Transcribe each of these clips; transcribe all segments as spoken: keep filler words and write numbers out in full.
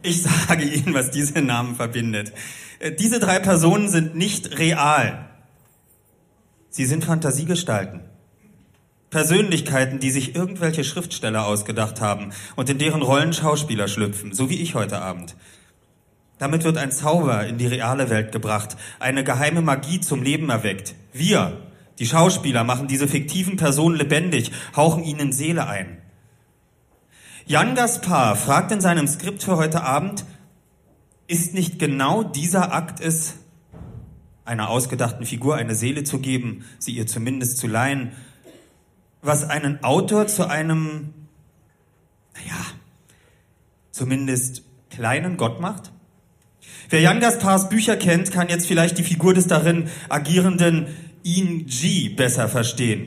Ich sage Ihnen, was diese Namen verbindet. Äh, Diese drei Personen sind nicht real. Sie sind Fantasiegestalten. Persönlichkeiten, die sich irgendwelche Schriftsteller ausgedacht haben und in deren Rollen Schauspieler schlüpfen, so wie ich heute Abend. Damit wird ein Zauber in die reale Welt gebracht, eine geheime Magie zum Leben erweckt. Wir, die Schauspieler, machen diese fiktiven Personen lebendig, hauchen ihnen Seele ein. Jan Gaspar fragt in seinem Skript für heute Abend, ist nicht genau dieser Akt es, einer ausgedachten Figur eine Seele zu geben, sie ihr zumindest zu leihen, was einen Autor zu einem, naja, zumindest kleinen Gott macht? Wer Jan Gaspars Bücher kennt, kann jetzt vielleicht die Figur des darin agierenden In G besser verstehen.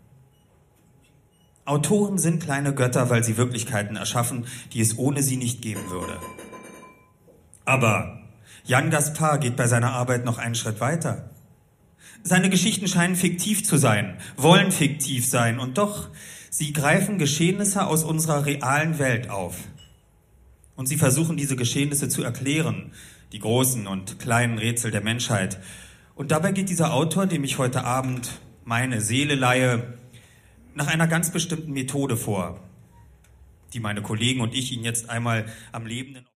Autoren sind kleine Götter, weil sie Wirklichkeiten erschaffen, die es ohne sie nicht geben würde. Aber Jan Gaspar geht bei seiner Arbeit noch einen Schritt weiter. Seine Geschichten scheinen fiktiv zu sein, wollen fiktiv sein, und doch, sie greifen Geschehnisse aus unserer realen Welt auf. Und sie versuchen, diese Geschehnisse zu erklären, die großen und kleinen Rätsel der Menschheit. Und dabei geht dieser Autor, dem ich heute Abend meine Seele leihe, nach einer ganz bestimmten Methode vor, die meine Kollegen und ich Ihnen jetzt einmal am lebenden